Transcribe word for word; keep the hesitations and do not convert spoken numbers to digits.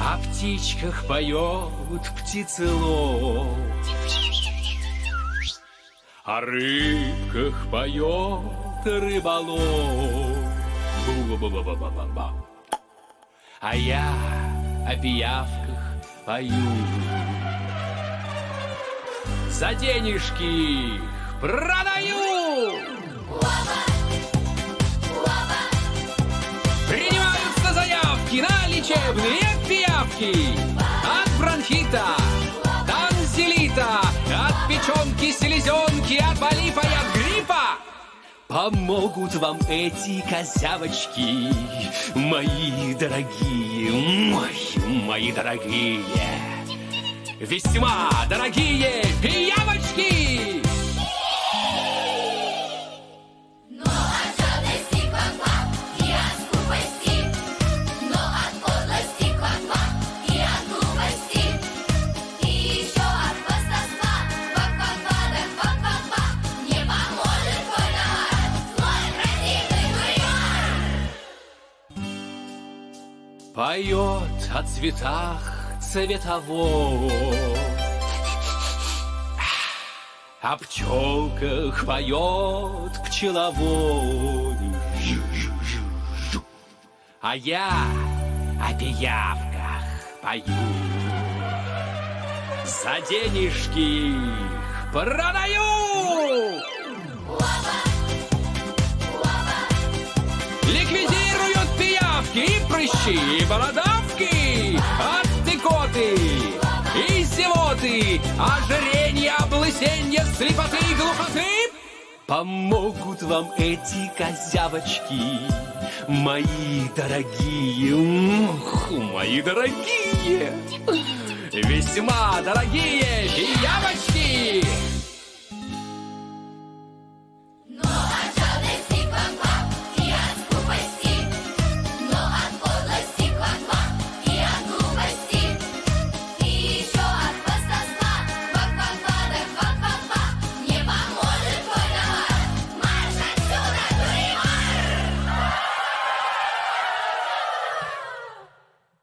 О птичках поет птицелов, о рыбках поет рыболов. Бу-ба-ба-ба-ба-ба-ба. А я о пиявках пою. За денежки продаю. Принимаются заявки на лечебные пиявки. От бронхита, танзелита, от печенки, селезенки, от полипа и от гриппа. Помогут вам эти козявочки, мои дорогие, мои, мои дорогие, весьма дорогие пиявочки. Поет о цветах цветовод, о пчелках поет пчеловод. А я о пиявках пою. За денежки их продаю. Ликвидируют пиявки и прыщи, и бородавки, от икоты и зевоты, ожиренья, облысенья, слепоты и глупоты. Помогут вам эти козявочки, мои дорогие, ух, мои дорогие, весьма дорогие пиявочки.